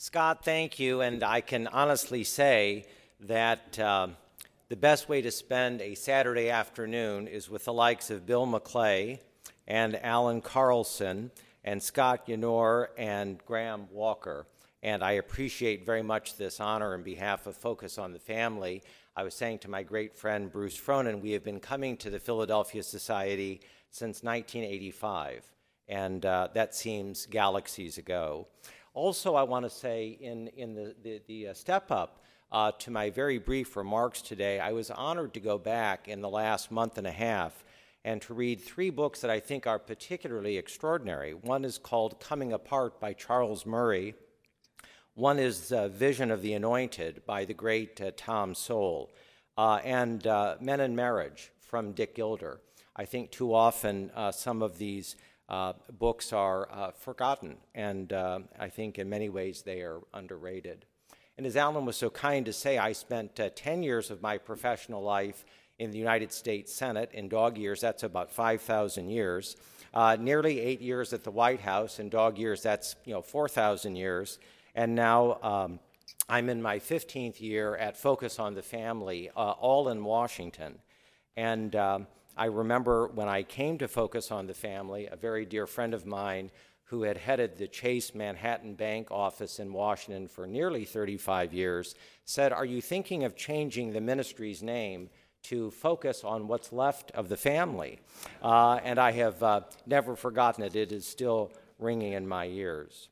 Scott, thank you. And I can honestly say that the best way to spend a Saturday afternoon is with the likes of Bill McClay and Alan Carlson and Scott Yenor and Graham Walker. And I appreciate very much this honor on behalf of Focus on the Family. I was saying to my great friend Bruce Fronin, we have been coming to the Philadelphia Society since 1985, and that seems galaxies ago. Also, I want to say in the step up to my very brief remarks today, I was honored to go back in the last month and a half and to read three books that I think are particularly extraordinary. One is called Coming Apart by Charles Murray. One is Vision of the Anointed by the great Tom Sowell, and Men and Marriage from Dick Gilder. I think too often some of these books are forgotten, and I think in many ways they are underrated. And as Alan was so kind to say, I spent 10 years of my professional life in the United States Senate. In dog years, that's about 5,000 years. Nearly 8 years at the White House. In dog years, that's 4,000 years. And now I'm in my 15th year at Focus on the Family, all in Washington. And I remember when I came to Focus on the Family, a very dear friend of mine who had headed the Chase Manhattan Bank office in Washington for nearly 35 years said, "Are you thinking of changing the ministry's name to focus on what's left of the family?" And I have never forgotten it. It is still ringing in my ears.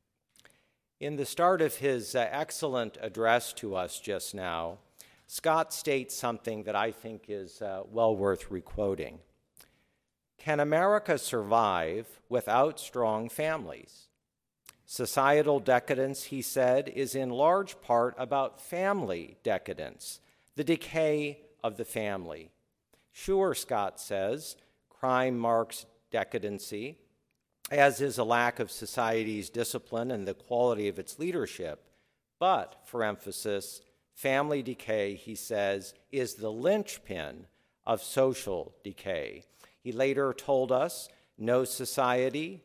In the start of his excellent address to us just now, Scott states something that I think is well worth requoting. Can America survive without strong families? Societal decadence, he said, is in large part about family decadence, the decay of the family. Sure, Scott says, crime marks decadency, as is a lack of society's discipline and the quality of its leadership. But, for emphasis, family decay, he says, is the linchpin of social decay. He later told us, no society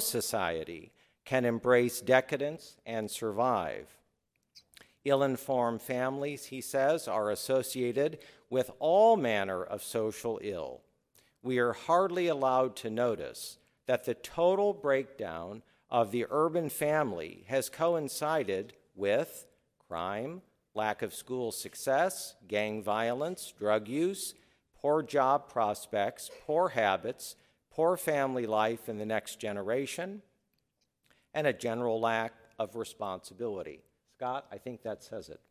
can embrace decadence and survive. Ill-informed families, he says, are associated with all manner of social ill. We are hardly allowed to notice that the total breakdown of the urban family has coincided with crime, lack of school success, gang violence, drug use, poor job prospects, poor habits, poor family life in the next generation, and a general lack of responsibility. Scott, I think that says it.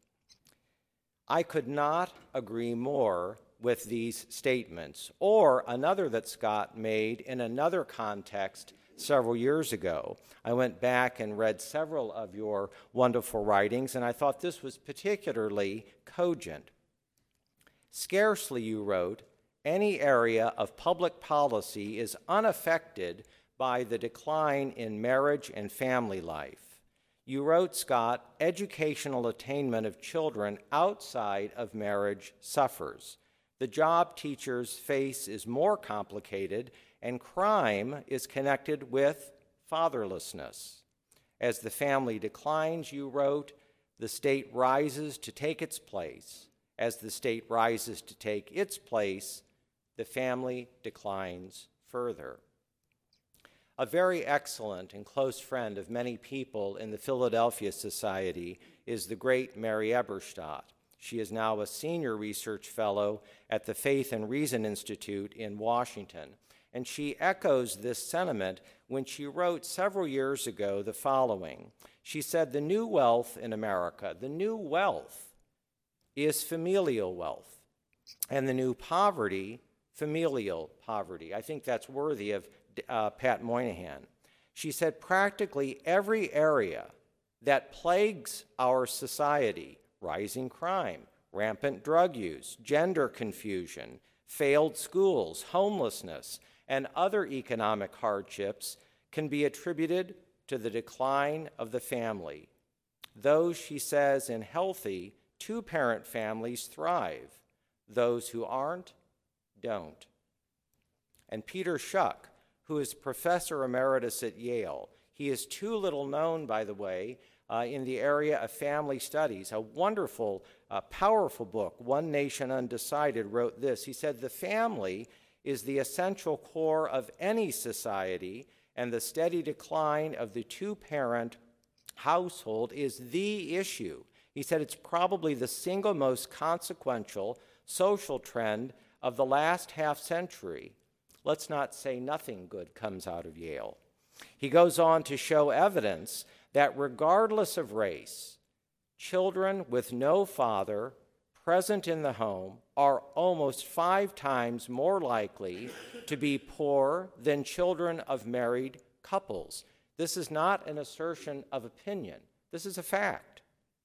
I could not agree more with these statements, or another that Scott made in another context several years ago. I went back and read several of your wonderful writings, and I thought this was particularly cogent. Scarcely, you wrote, any area of public policy is unaffected by the decline in marriage and family life. You wrote, Scott, educational attainment of children outside of marriage suffers. The job teachers face is more complicated, and crime is connected with fatherlessness. As the family declines, you wrote, the state rises to take its place. As the state rises to take its place, the family declines further. A very excellent and close friend of many people in the Philadelphia Society is the great Mary Eberstadt. She is now a senior research fellow at the Faith and Reason Institute in Washington. And she echoes this sentiment when she wrote several years ago the following. She said, the new wealth in America, the new wealth is familial wealth, and the new poverty, familial poverty. I think that's worthy of Pat Moynihan. She said, practically every area that plagues our society, rising crime, rampant drug use, gender confusion, failed schools, homelessness, and other economic hardships can be attributed to the decline of the family. Those, she says, in healthy two-parent families thrive. Those who aren't, don't. And Peter Schuck, who is professor emeritus at Yale, He is too little known, by the way, in the area of family studies. A wonderful, powerful book, One Nation Undecided, wrote this. He said, "The family is the essential core of any society, and the steady decline of the two-parent household is the issue." He said it's probably the single most consequential social trend of the last half-century. Let's not say nothing good comes out of Yale. He goes on to show evidence that regardless of race, children with no father present in the home are almost 5 times more likely to be poor than children of married couples. This is not an assertion of opinion. This is a fact.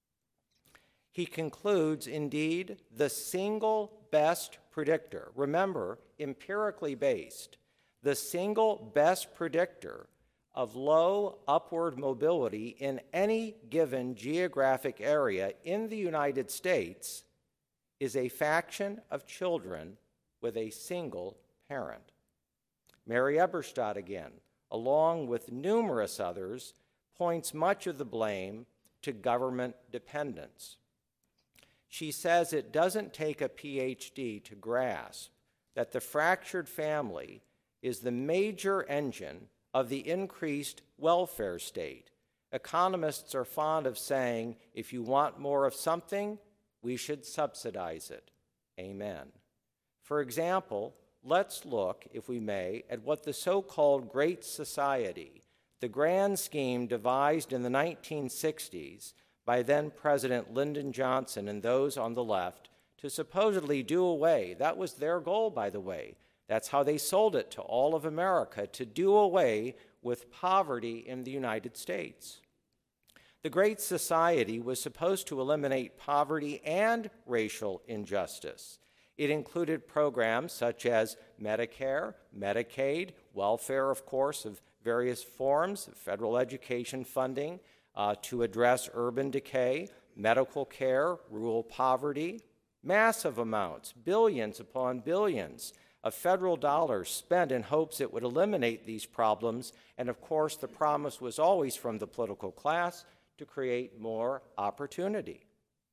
He concludes, indeed, the single best predictor, remember, empirically based, the single best predictor of low upward mobility in any given geographic area in the United States is a fraction of children with a single parent. Mary Eberstadt, again, along with numerous others, points much of the blame to government dependence. She says it doesn't take a PhD to grasp that the fractured family is the major engine of the increased welfare state. Economists are fond of saying, if you want more of something, we should subsidize it. Amen. For example, let's look, if we may, at what the so-called Great Society, the grand scheme devised in the 1960s by then-President Lyndon Johnson and those on the left to supposedly do away, that was their goal, by the way, that's how they sold it to all of America, to do away with poverty in the United States. The Great Society was supposed to eliminate poverty and racial injustice. It included programs such as Medicare, Medicaid, welfare, of course, of various forms, federal education funding to address urban decay, medical care, rural poverty, massive amounts, billions upon billions of federal dollars spent in hopes it would eliminate these problems, and of course the promise was always from the political class to create more opportunity.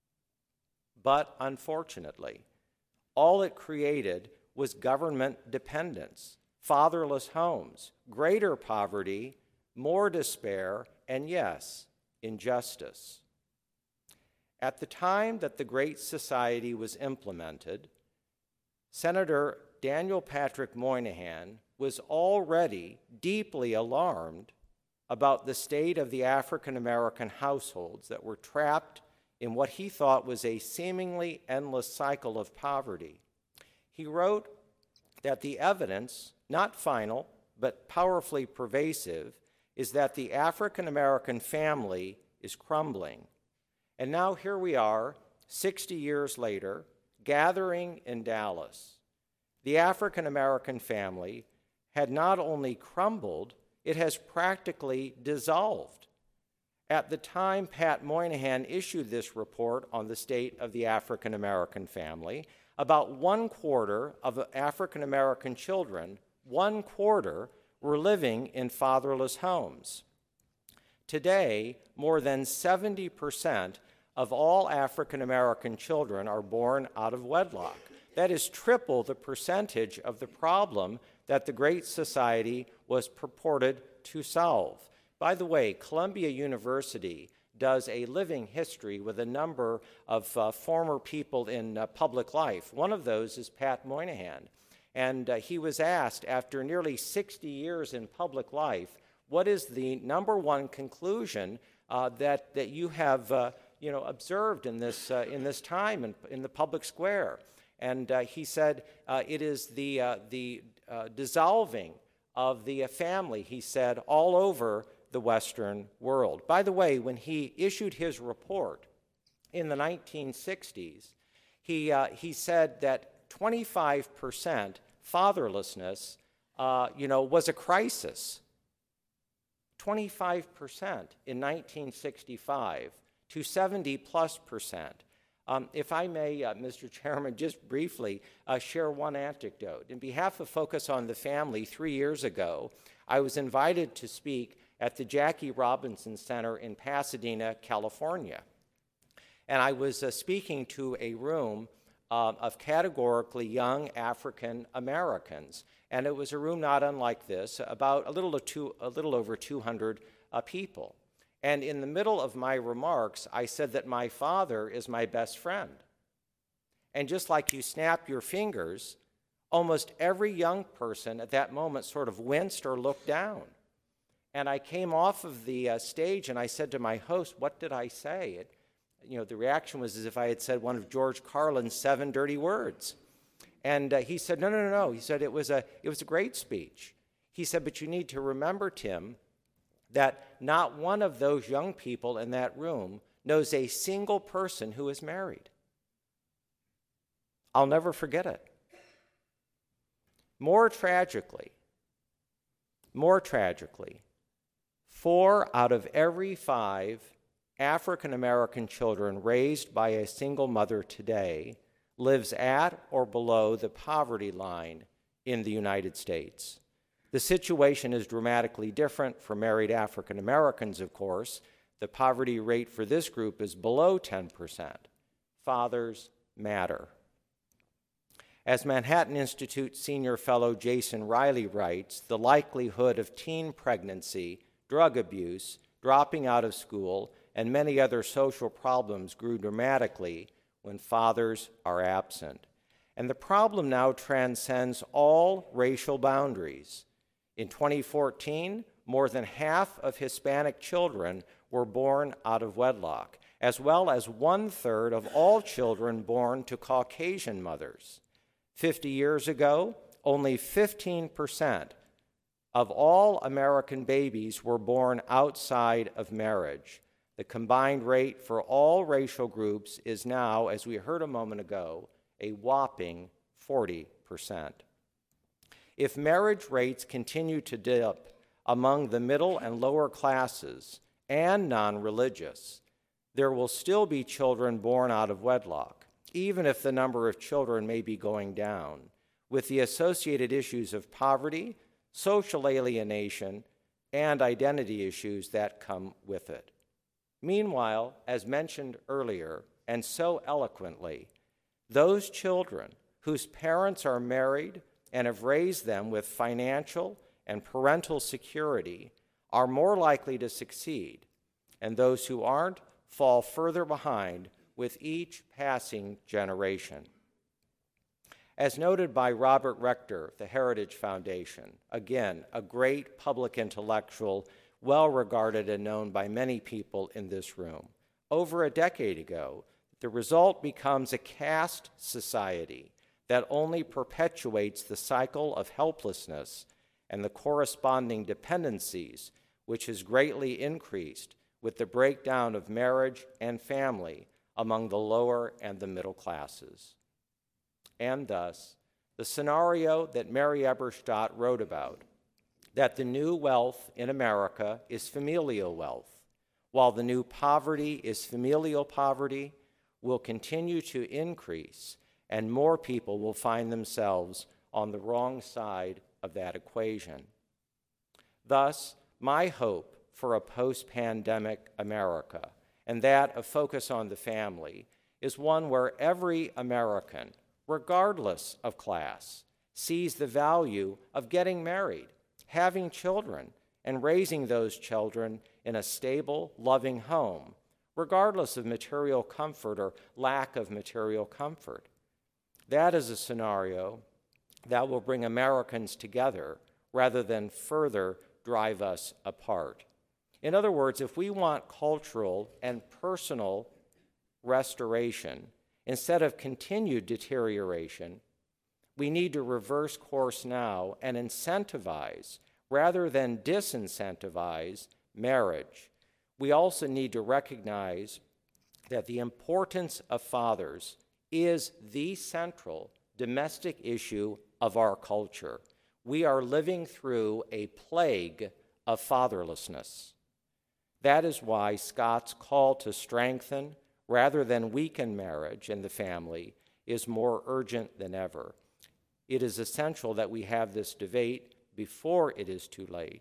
But unfortunately, all it created was government dependence, fatherless homes, greater poverty, more despair, and yes, injustice. At the time that the Great Society was implemented, Senator Daniel Patrick Moynihan was already deeply alarmed about the state of the African American households that were trapped in what he thought was a seemingly endless cycle of poverty. He wrote that the evidence, not final, but powerfully pervasive, is that the African American family is crumbling. And now here we are, 60 years later, gathering in Dallas. The African American family had not only crumbled, it has practically dissolved. At the time Pat Moynihan issued this report on the state of the African American family, about 1/4 of African American children, 1/4, were living in fatherless homes. Today, more than 70% of all African American children are born out of wedlock. That is triple the percentage of the problem that the Great Society was purported to solve. By the way, Columbia University does a living history with a number of former people in public life. One of those is Pat Moynihan. And he was asked, after nearly 60 years in public life, what is the number one conclusion that you have observed in this time in the public square? And he said it is the dissolving of the family, he said, all over the Western world. By the way, when he issued his report in the 1960s, he said that 25% fatherlessness, was a crisis. 25% in 1965 to 70+%. If I may, Mr. Chairman, just briefly share one anecdote. In behalf of Focus on the Family, 3 years ago, I was invited to speak at the Jackie Robinson Center in Pasadena, California. And I was speaking to a room of categorically young African Americans. And it was a room not unlike this, about a little over 200 people. And in the middle of my remarks, I said that my father is my best friend. And just like you snap your fingers, almost every young person at that moment sort of winced or looked down. And I came off of the stage and I said to my host, "What did I say?" The reaction was as if I had said one of George Carlin's 7 dirty words. And he said, no. He said, it was a great speech. He said, but you need to remember, Tim, that not one of those young people in that room knows a single person who is married. I'll never forget it. More tragically, 4 out of every 5 African American children raised by a single mother today lives at or below the poverty line in the United States. The situation is dramatically different for married African Americans, of course. The poverty rate for this group is below 10%. Fathers matter. As Manhattan Institute senior fellow Jason Riley writes, the likelihood of teen pregnancy, drug abuse, dropping out of school, and many other social problems grew dramatically when fathers are absent. And the problem now transcends all racial boundaries. In 2014, more than half of Hispanic children were born out of wedlock, as well as 1/3 of all children born to Caucasian mothers. 50 years ago, only 15% of all American babies were born outside of marriage. The combined rate for all racial groups is now, as we heard a moment ago, a whopping 40%. If marriage rates continue to dip among the middle and lower classes and non-religious, there will still be children born out of wedlock, even if the number of children may be going down, with the associated issues of poverty, social alienation, and identity issues that come with it. Meanwhile, as mentioned earlier, and so eloquently, those children whose parents are married and have raised them with financial and parental security are more likely to succeed, and those who aren't fall further behind with each passing generation. As noted by Robert Rector, the Heritage Foundation, again, a great public intellectual, well regarded and known by many people in this room, over a decade ago, the result becomes a caste society that only perpetuates the cycle of helplessness and the corresponding dependencies, which has greatly increased with the breakdown of marriage and family among the lower and the middle classes. And thus, the scenario that Mary Eberstadt wrote about, that the new wealth in America is familial wealth, while the new poverty is familial poverty, will continue to increase, and more people will find themselves on the wrong side of that equation. Thus, my hope for a post-pandemic America, and that of focus on the family, is one where every American, regardless of class, sees the value of getting married, having children, and raising those children in a stable, loving home, regardless of material comfort or lack of material comfort. That is a scenario that will bring Americans together rather than further drive us apart. In other words, if we want cultural and personal restoration instead of continued deterioration, we need to reverse course now and incentivize, rather than disincentivize, marriage. We also need to recognize that the importance of fathers is the central domestic issue of our culture. We are living through a plague of fatherlessness. That is why Scott's call to strengthen rather than weaken marriage and the family is more urgent than ever. It is essential that we have this debate before it is too late.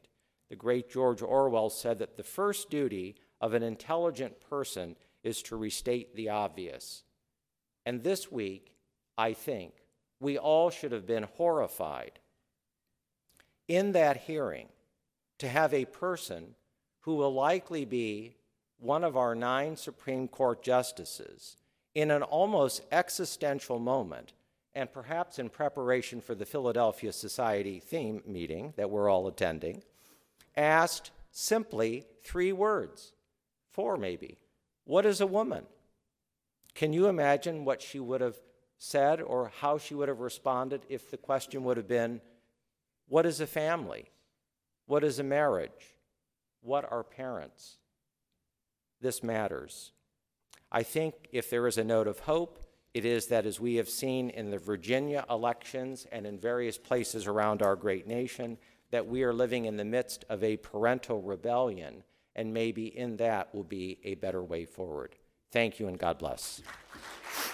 the great George Orwell said that the first duty of an intelligent person is to restate the obvious. And this week, I think, we all should have been horrified in that hearing to have a person who will likely be one of our 9 Supreme Court justices in an almost existential moment, and perhaps in preparation for the Philadelphia Society theme meeting that we're all attending, asked simply 3 words, 4 maybe. What is a woman? Can you imagine what she would have said or how she would have responded if the question would have been, what is a family? What is a marriage? What are parents? This matters. I think if there is a note of hope, it is that as we have seen in the Virginia elections and in various places around our great nation, that we are living in the midst of a parental rebellion, and maybe in that will be a better way forward. Thank you, and God bless.